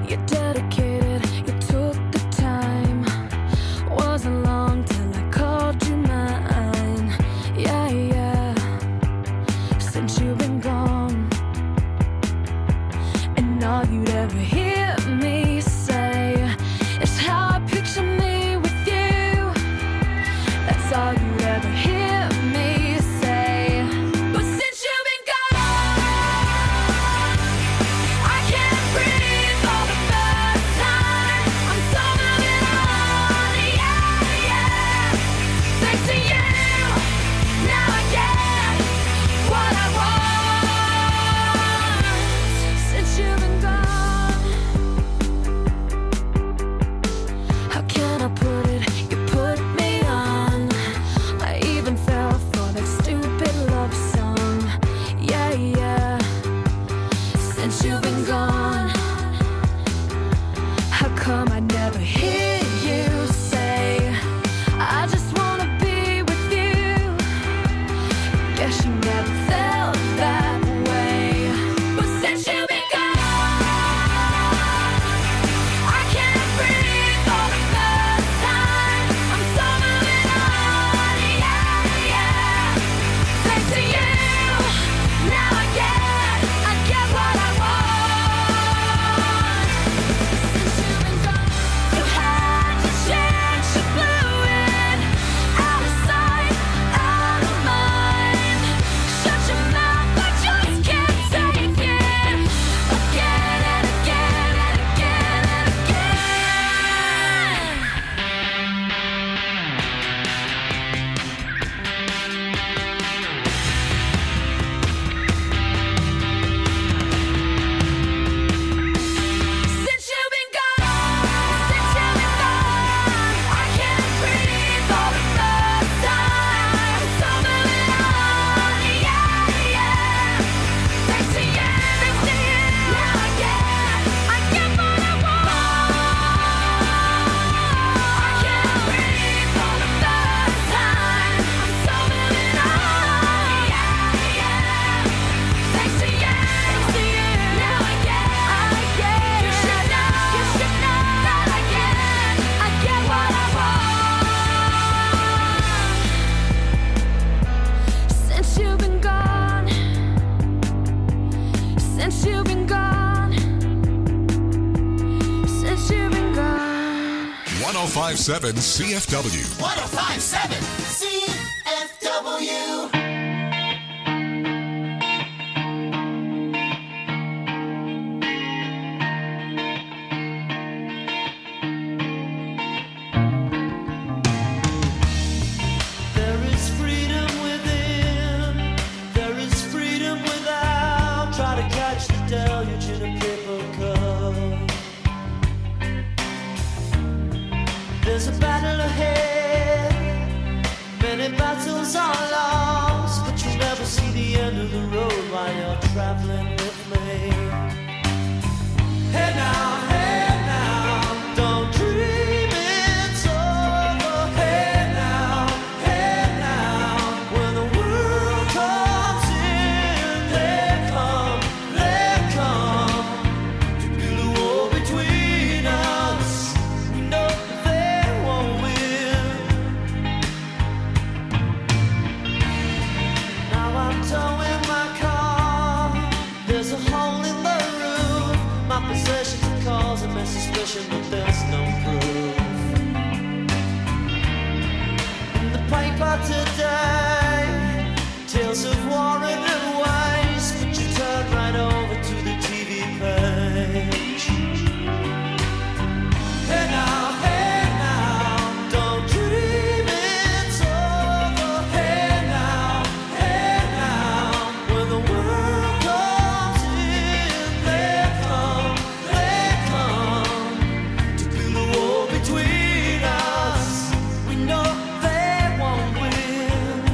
1057 CFW. 1057 CFW. Between us, we know they won't win.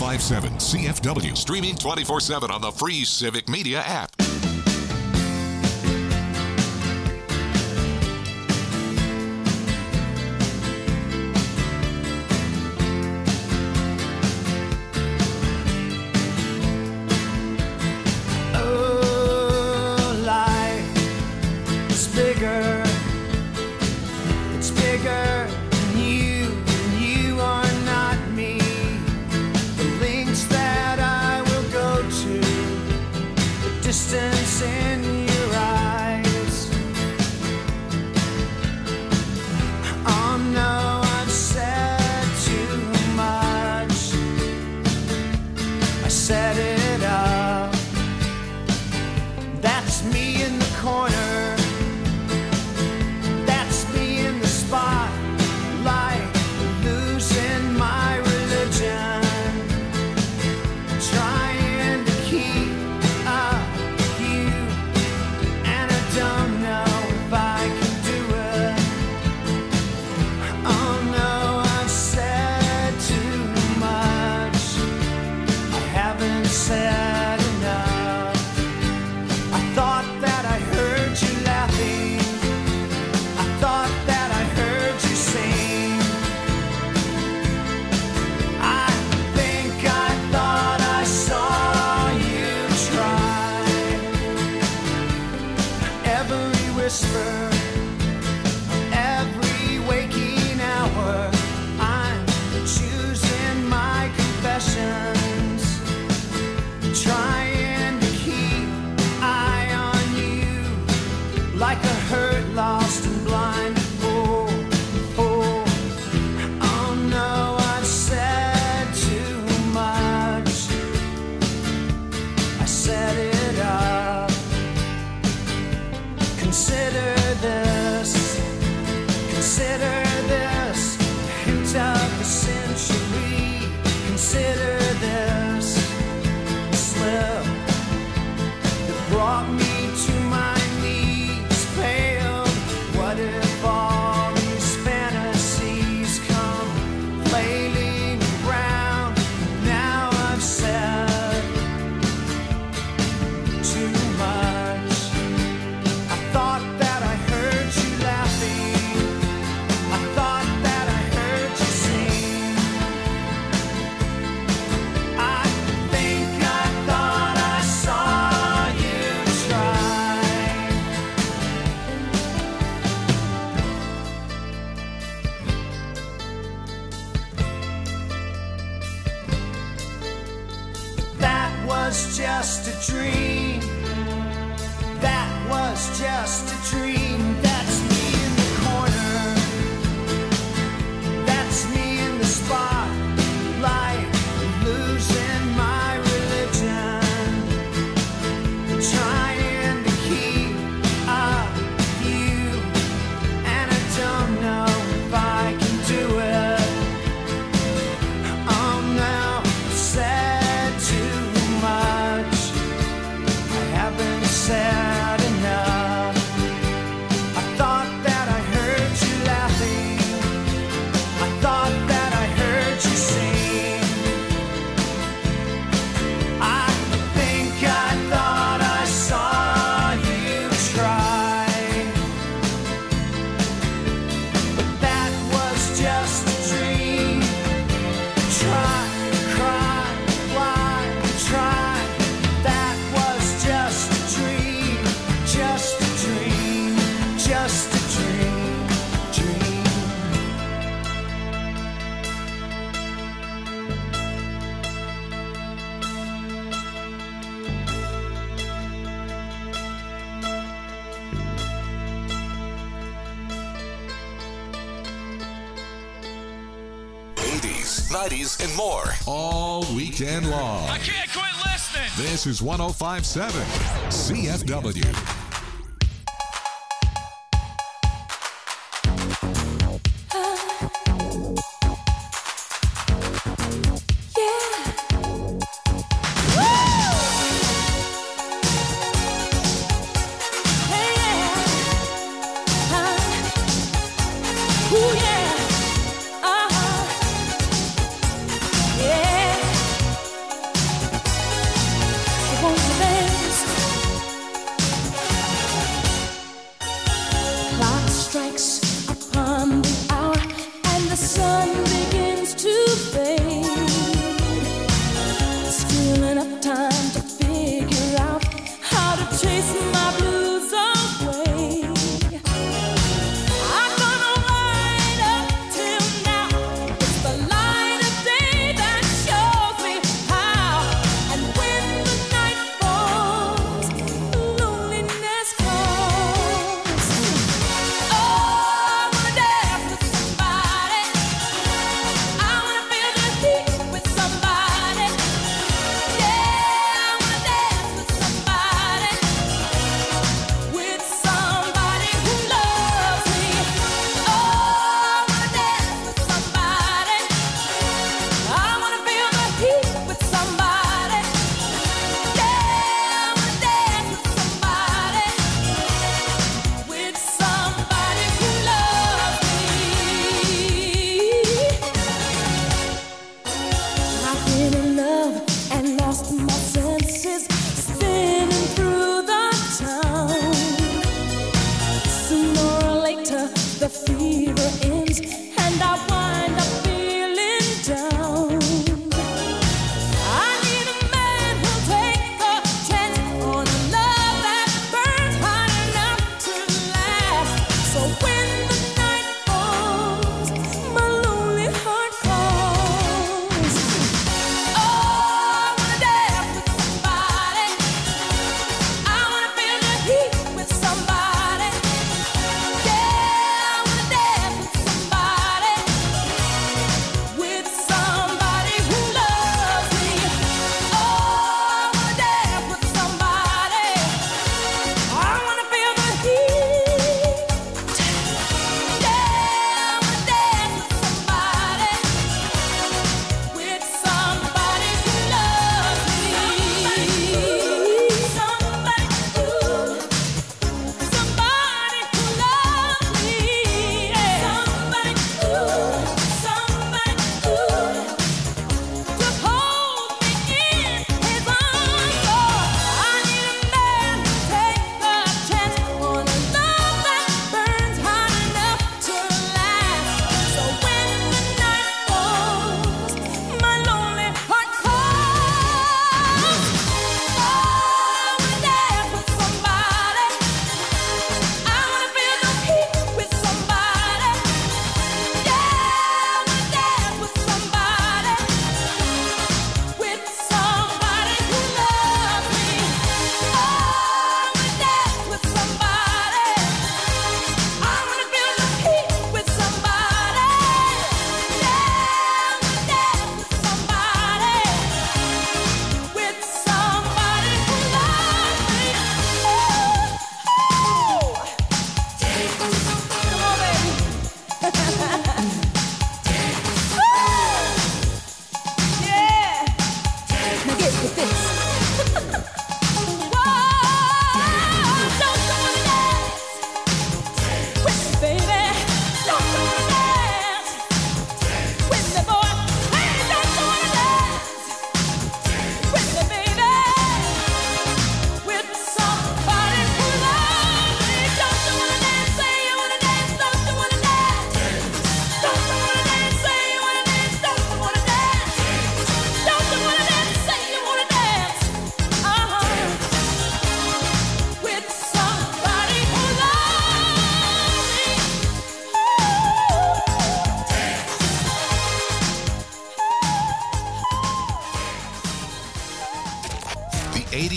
1057 CFW. Streaming 24/7 on the free Civic Media app. Distance in your eyes. Oh no, I've said too much. I set it up. That's me in the corner. That's me in the spotlight, losing my religion. Trying to keep up. Don't know if I can do it. Oh no, I've said too much. I haven't said enough. I thought that I heard you laughing. I thought that I heard you sing. I think I thought I saw you try. Every whisper, every waking hour, I'm choosing my confessions, trying to keep eye on you, like a hurt, lost and blind fool. Oh no, I've said too much. I set it up. Consider this, hint of the century. Consider this slip that brought me to my knees, pale. What if all these fantasies come flailing around? Now I've said too much. Thought that I heard you laughing. I thought that I heard you sing. I think I thought I saw you try. That was just a dream. That was just a dream. That's me in the corner. That's me in the spotlight, losing my religion. Trying to keep up with you, and I don't know if I can do it. Oh no, I've said too much. I haven't said enough. I thought that I heard you laughing. I thought that I heard you sing. I think I thought I saw you try. But that was just a dream. Try, cry, fly, try. That was just a dream. Just a dream. Just a dream. Dream. '80s, '90s, and more. All weekend long. I can't quit listening. This is 1057 CFW.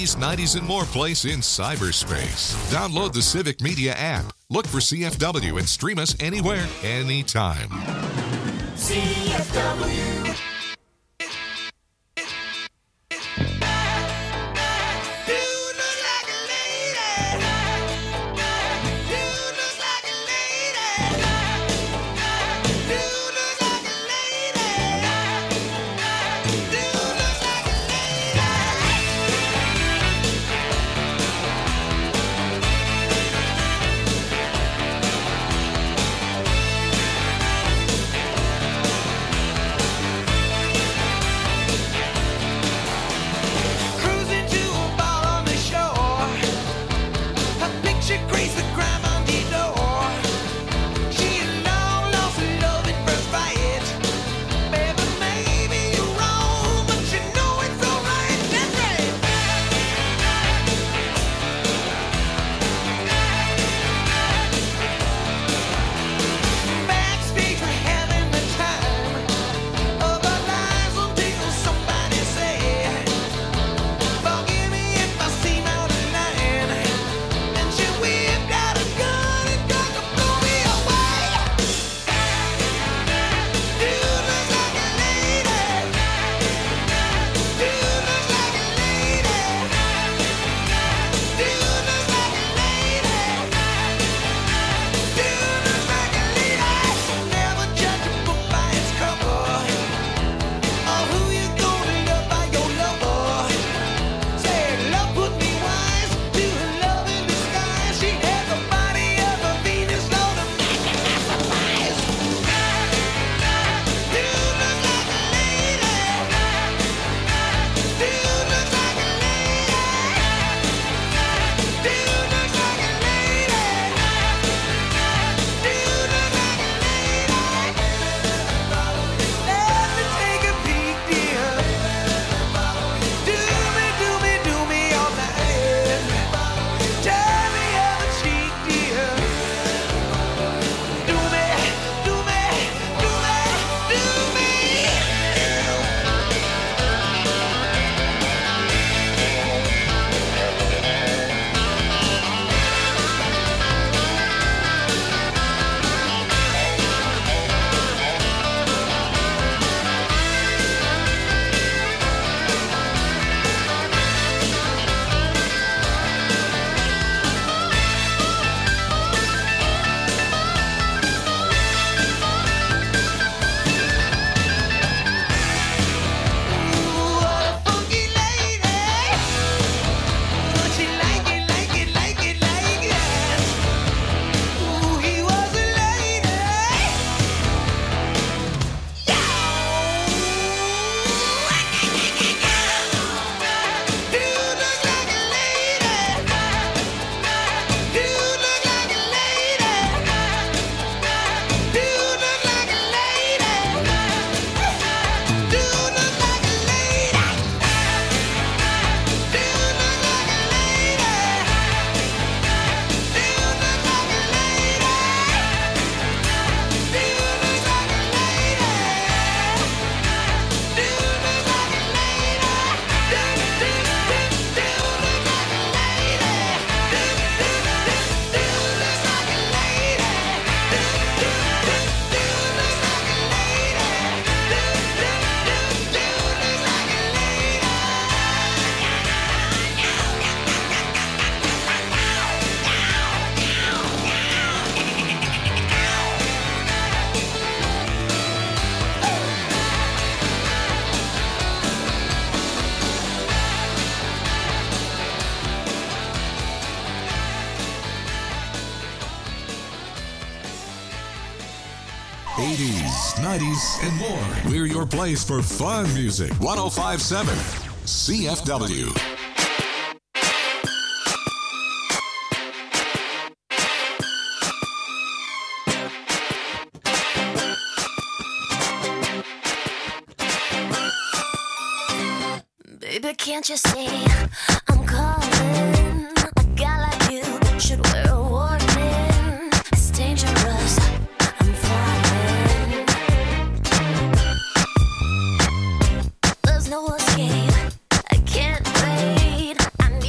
80s, 90s, and more place in cyberspace. Download the Civic Media app. Look for CFW and stream us anywhere, anytime. CFW. '80s, '90s, and more. We're your place for fun music. 105.7 CFW. Baby, can't you see I'm calling? A guy like you should wear a warning. It's dangerous, I'm falling. There's no escape, I can't wait. I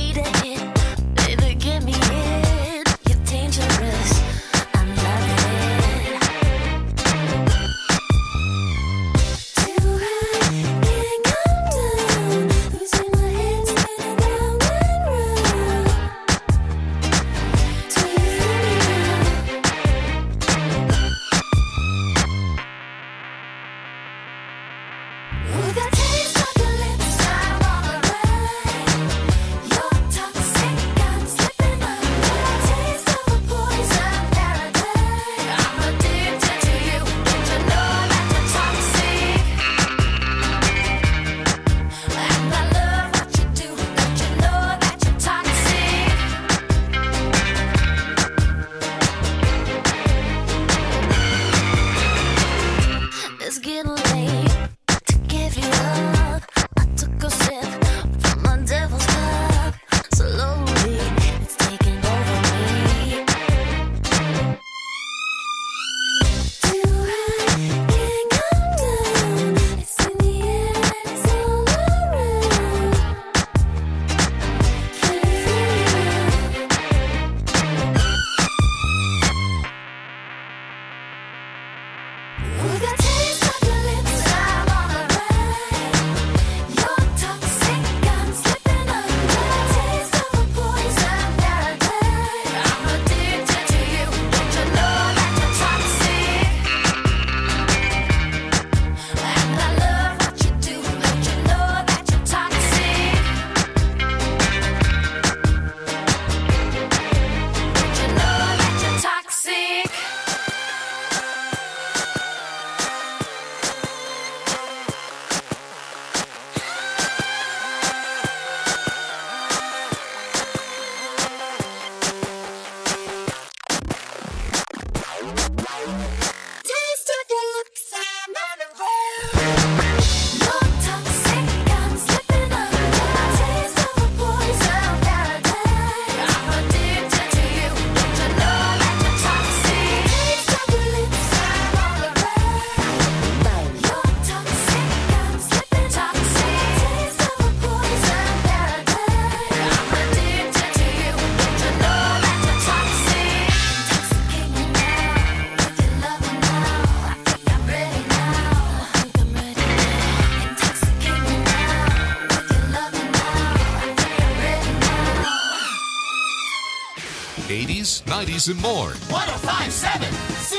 80s, 90s, and more. 1057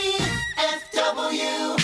CFW.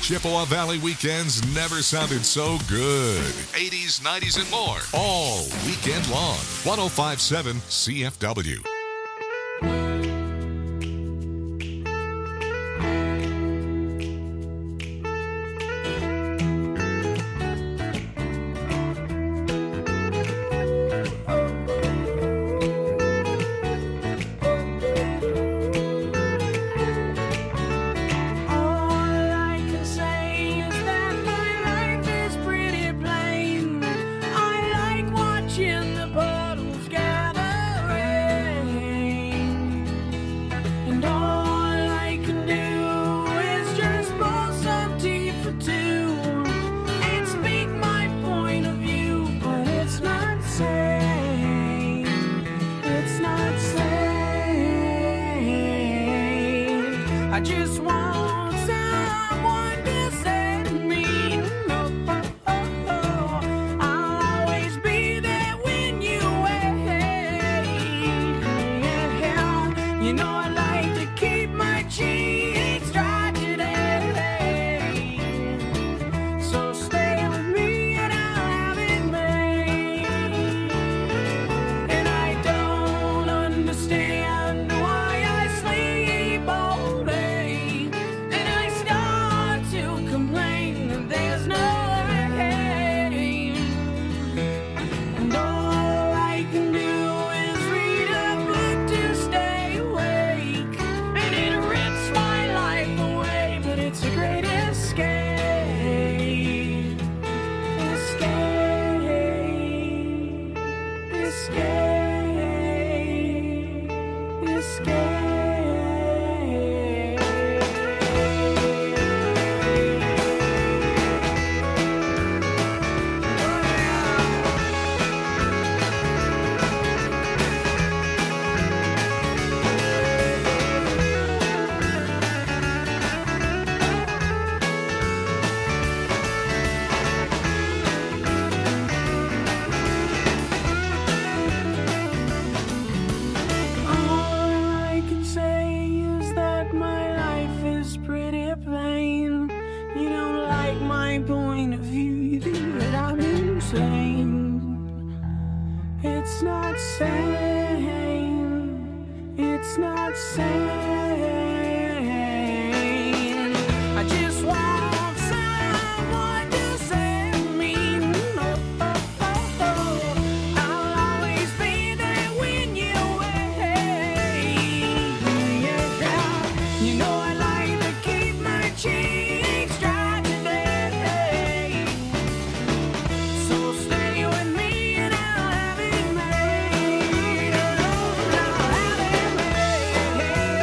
Chippewa Valley weekends never sounded so good. 80s, 90s, and more. All weekend long. 105.7 CFW. I just want someone to set me I'll always be there when you wait. You know I like to keep my cheeks dry today. So stay with me and I'll have it made. And I don't understand why I sleep all day. And I start to complain that there's no rain. And all I can do is read a book to stay awake. And it rips my life away, but it's a great escape. Escape. Escape. All I can say is that my life is pretty plain. You don't like my point of view, you think that I'm insane. It's not sane. It's not sane. I just want someone to set me I'll always be there when you wait. You know I like to keep my cheeks dry today. So stay with me and I'll have it made. I'll have it made.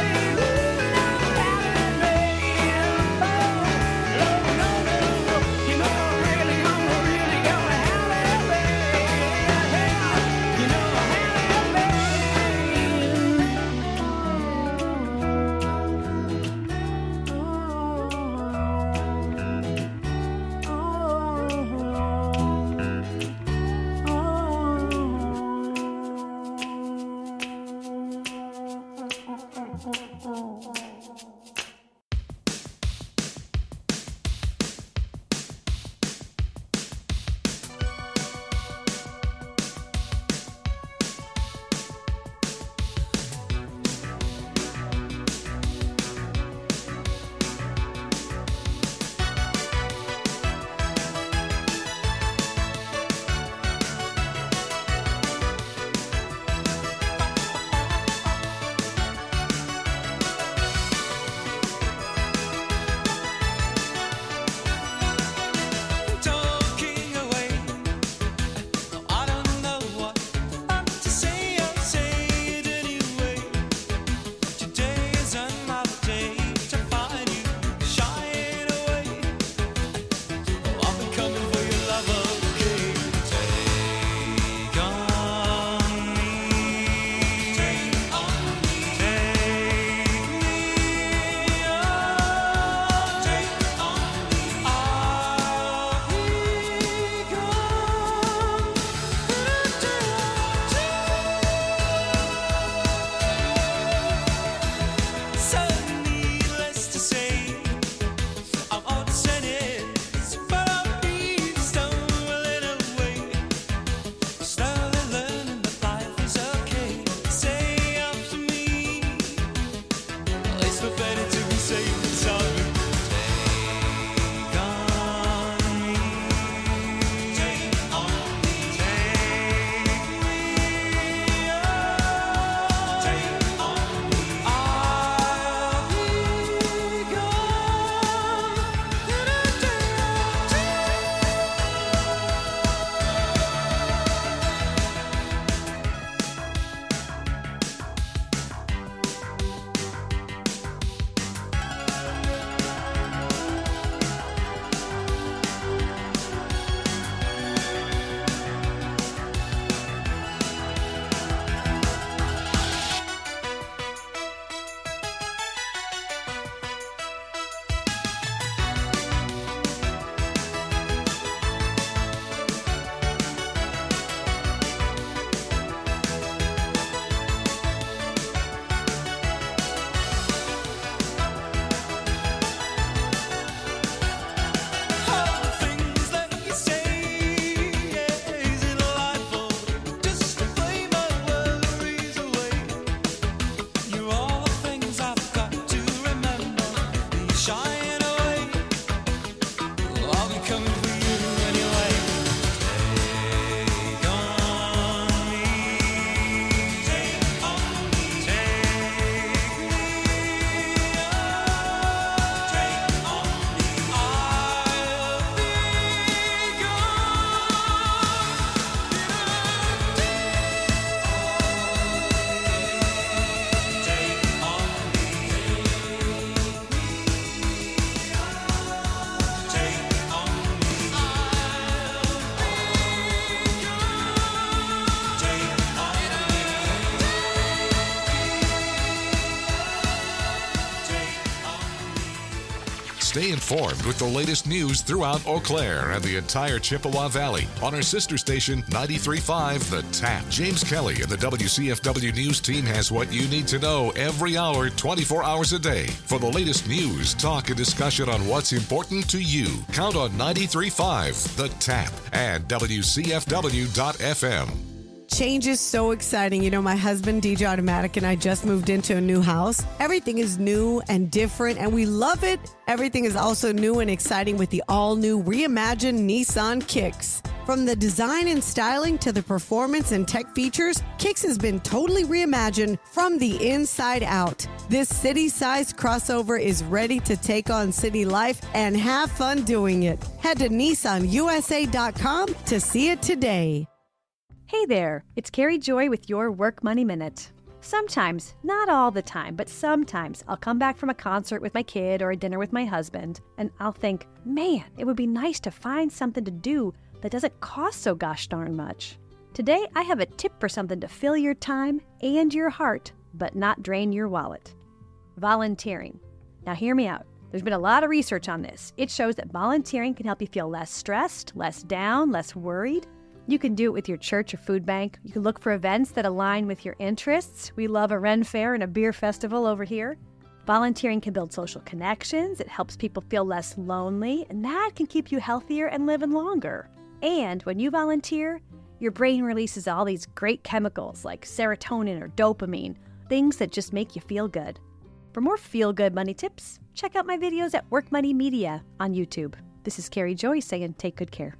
Stay informed with the latest news throughout Eau Claire and the entire Chippewa Valley on our sister station 93.5 The Tap. James Kelly and the WCFW News team has what you need to know every hour, 24 hours a day. For the latest news, talk, and discussion on what's important to you, count on 93.5 The Tap and WCFW.FM. Change is so exciting. You know, my husband, DJ Automatic, and I just moved into a new house. Everything is new and different, and we love it. Everything is also new and exciting with the all-new reimagined Nissan Kicks. From the design and styling to the performance and tech features, Kicks has been totally reimagined from the inside out. This city-sized crossover is ready to take on city life and have fun doing it. Head to NissanUSA.com to see it today. Hey there, it's Carrie Joy with your Work Money Minute. Sometimes, not all the time, but sometimes I'll come back from a concert with my kid or a dinner with my husband, and I'll think, man, it would be nice to find something to do that doesn't cost so gosh darn much. Today, I have a tip for something to fill your time and your heart, but not drain your wallet. Volunteering. Now hear me out. There's been a lot of research on this. It shows that volunteering can help you feel less stressed, less down, less worried. You can do it with your church or food bank. You can look for events that align with your interests. We love a Ren Fair and a beer festival over here. Volunteering can build social connections. It helps people feel less lonely, and that can keep you healthier and living longer. And when you volunteer, your brain releases all these great chemicals like serotonin or dopamine, things that just make you feel good. For more feel-good money tips, check out my videos at Work Money Media on YouTube. This is Carrie Joy saying take good care.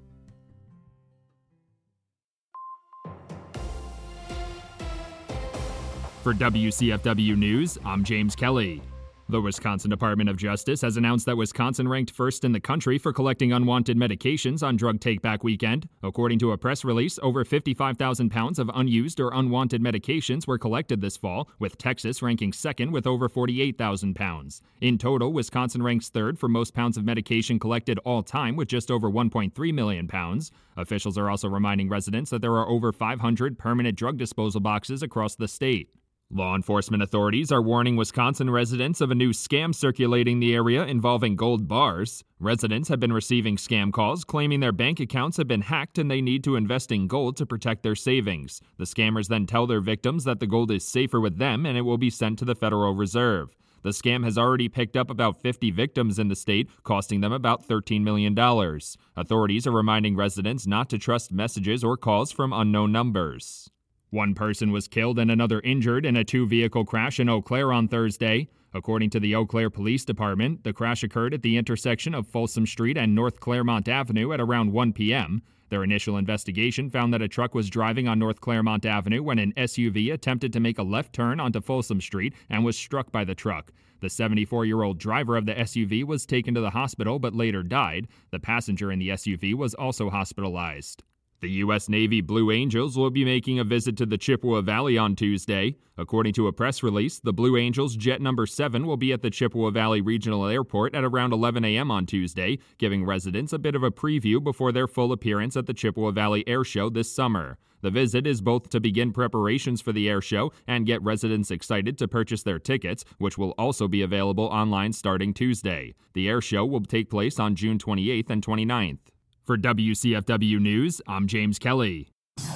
For WCFW News, I'm James Kelly. The Wisconsin Department of Justice has announced that Wisconsin ranked first in the country for collecting unwanted medications on Drug Take-Back Weekend. According to a press release, over 55,000 pounds of unused or unwanted medications were collected this fall, with Texas ranking second with over 48,000 pounds. In total, Wisconsin ranks third for most pounds of medication collected all time with just over 1.3 million pounds. Officials are also reminding residents that there are over 500 permanent drug disposal boxes across the state. Law enforcement authorities are warning Wisconsin residents of a new scam circulating in the area involving gold bars. Residents have been receiving scam calls claiming their bank accounts have been hacked and they need to invest in gold to protect their savings. The scammers then tell their victims that the gold is safer with them and it will be sent to the Federal Reserve. The scam has already picked up about 50 victims in the state, costing them about $13 million. Authorities are reminding residents not to trust messages or calls from unknown numbers. One person was killed and another injured in a two-vehicle crash in Eau Claire on Thursday. According to the Eau Claire Police Department, the crash occurred at the intersection of Folsom Street and North Claremont Avenue at around 1 p.m. Their initial investigation found that a truck was driving on North Claremont Avenue when an SUV attempted to make a left turn onto Folsom Street and was struck by the truck. The 74-year-old driver of the SUV was taken to the hospital but later died. The passenger in the SUV was also hospitalized. The U.S. Navy Blue Angels will be making a visit to the Chippewa Valley on Tuesday. According to a press release, the Blue Angels Jet No. 7 will be at the Chippewa Valley Regional Airport at around 11 a.m. on Tuesday, giving residents a bit of a preview before their full appearance at the Chippewa Valley Air Show this summer. The visit is both to begin preparations for the air show and get residents excited to purchase their tickets, which will also be available online starting Tuesday. The air show will take place on June 28th and 29th. For WCFW News, I'm James Kelly.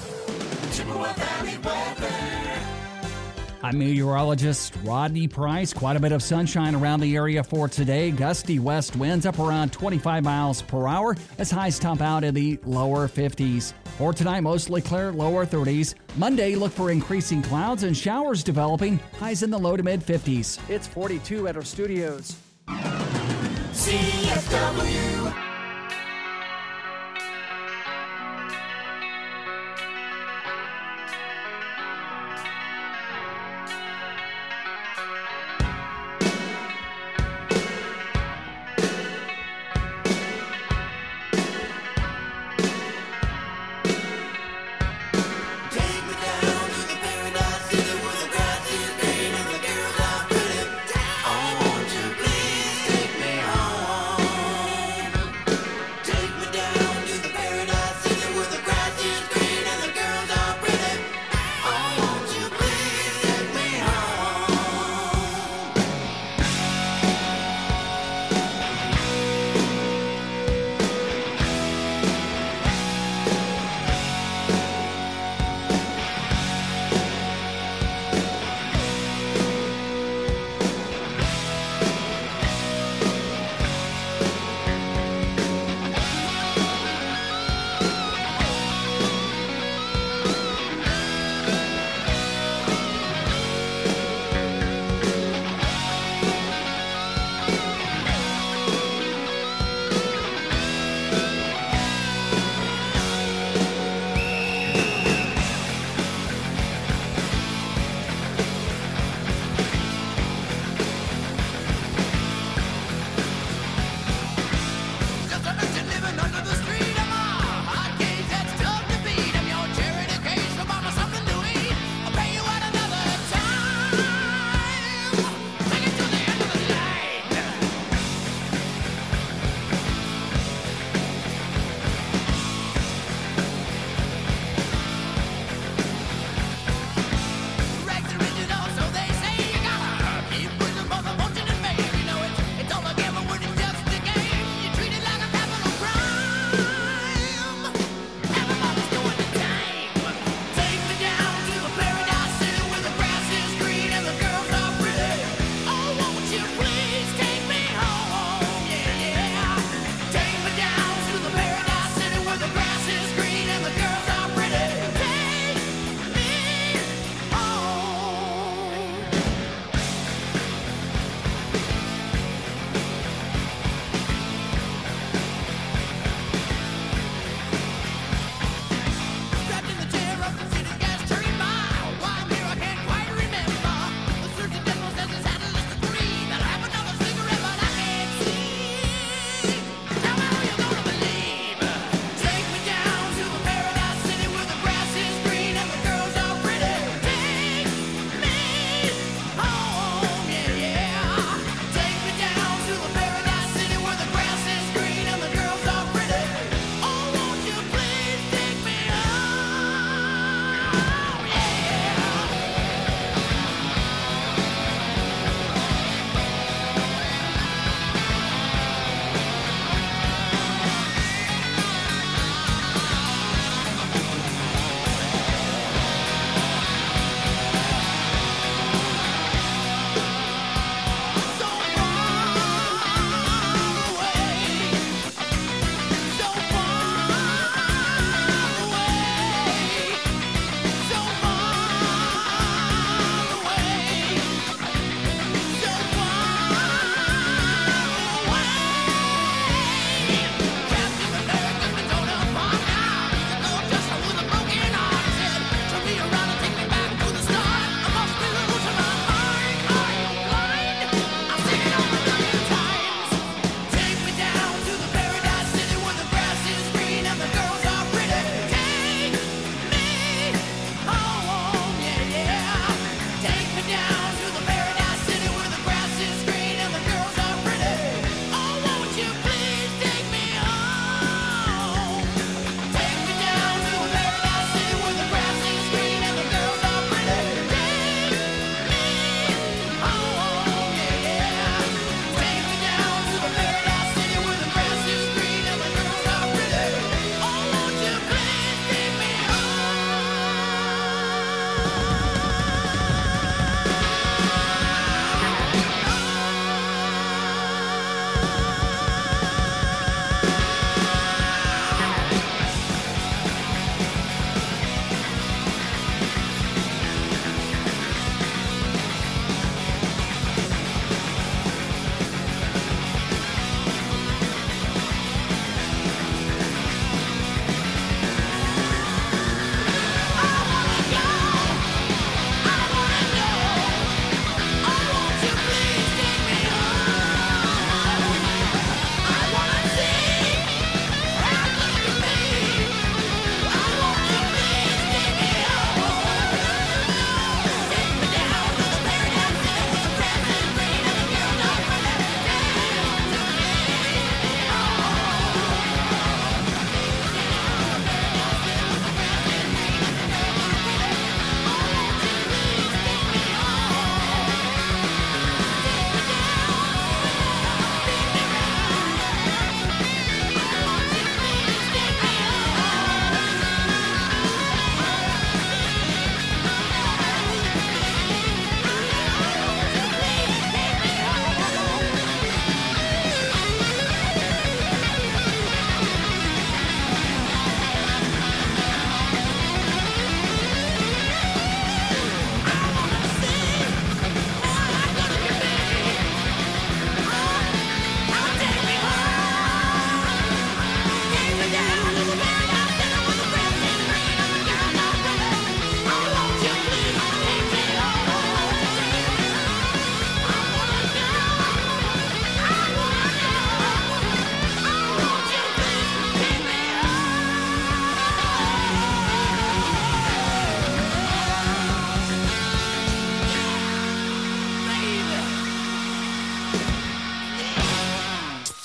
I'm meteorologist Rodney Price. Quite a bit of sunshine around the area for today. Gusty west winds up around 25 miles per hour as highs top out in the lower 50s. For tonight, mostly clear, lower 30s. Monday, look for increasing clouds and showers developing. Highs in the low to mid 50s. It's 42 at our studios. CFW.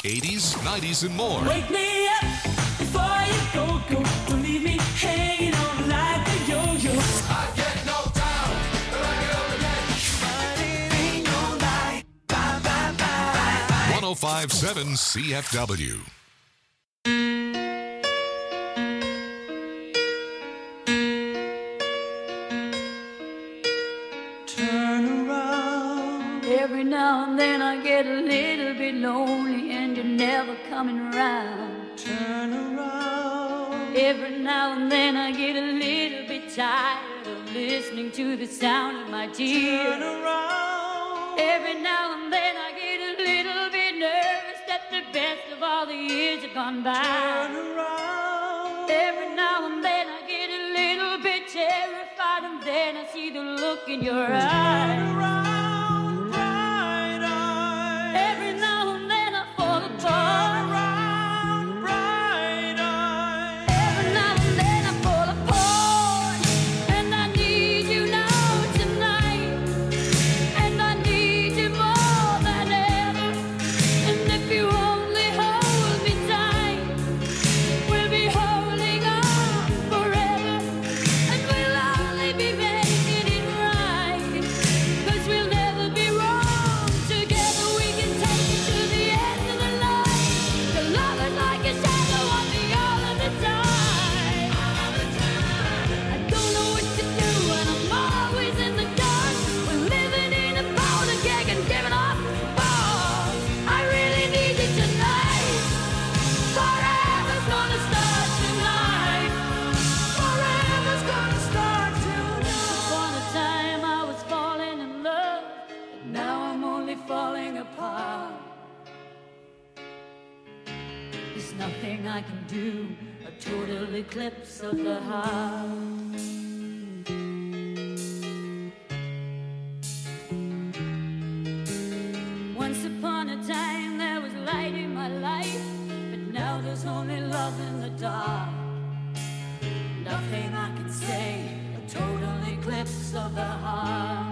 80s, 90s, and more. Wake me up before you go. Don't leave me hanging on like a yo-yo. I get knocked down, but I get up again. But it ain't no lie. Bye, bye, bye. 105.7 CFW. Turn around. Every now and then I get a little bit lonely and you're never coming around. Turn around. Every now and then I get a little bit tired of listening to the sound of my tears. Turn around. Every now and then I get a little bit nervous that the best of all the years have gone by. Turn around. Every now and then I get a little bit terrified and then I see the look in your eyes. Turn around, bright eyes. Every now and then I fall apart. Turn around, bright eyes. Every now and then I fall apart. And I need you now tonight. And I need you more than ever. And if you only hold me tight, we'll be holding on forever. And we'll only be making it right. 'Cause we'll never be wrong. Together we can take it to the end of the line. The love is like a shadow on me all of the time. I don't know what to do and I'm always in the dark. We're living in a powder keg and giving off balls. I really need you tonight. Forever's gonna start tonight. Forever's gonna start tonight. Upon a time I was falling in love, but now I'm only falling apart. There's nothing I can do, a total eclipse of the heart. Once upon a time there was light in my life, but now there's only love in the dark. Nothing I can say, a total eclipse of the heart.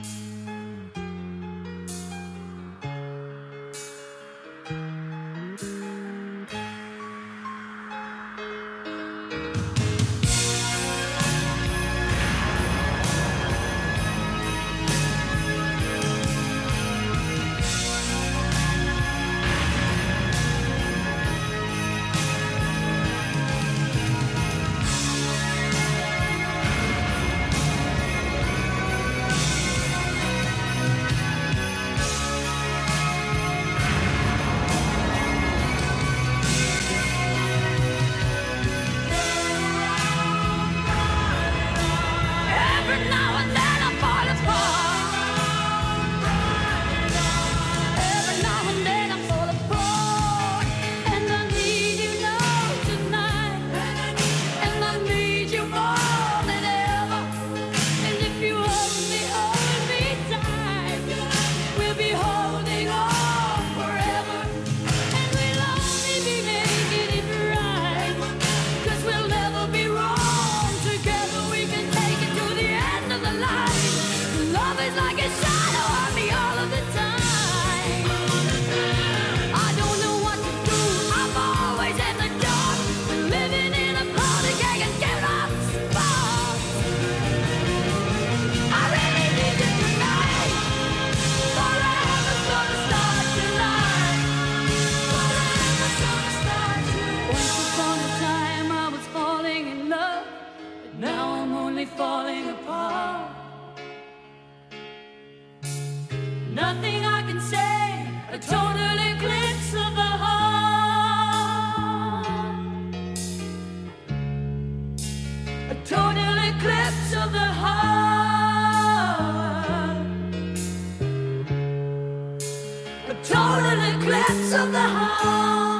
Every now and then I fall apart. Every now and then I fall apart. And I need you now tonight. And I need you more than ever. And if you only hold me tight, we'll be holding on forever. And we'll only be making it right. 'Cause we'll never be wrong. Together we can take it to the end of the line. Love is like a shadow on me all of the time. I don't know what to do, I'm always in the dark. We're living in a powder keg and giving off sparks. I really need you tonight. Forever's gonna start tonight. Forever's gonna start tonight. Once upon a time I was falling in love, but now I'm only falling apart. Nothing I can say, a total eclipse of the heart. A total eclipse of the heart. A total eclipse of the heart.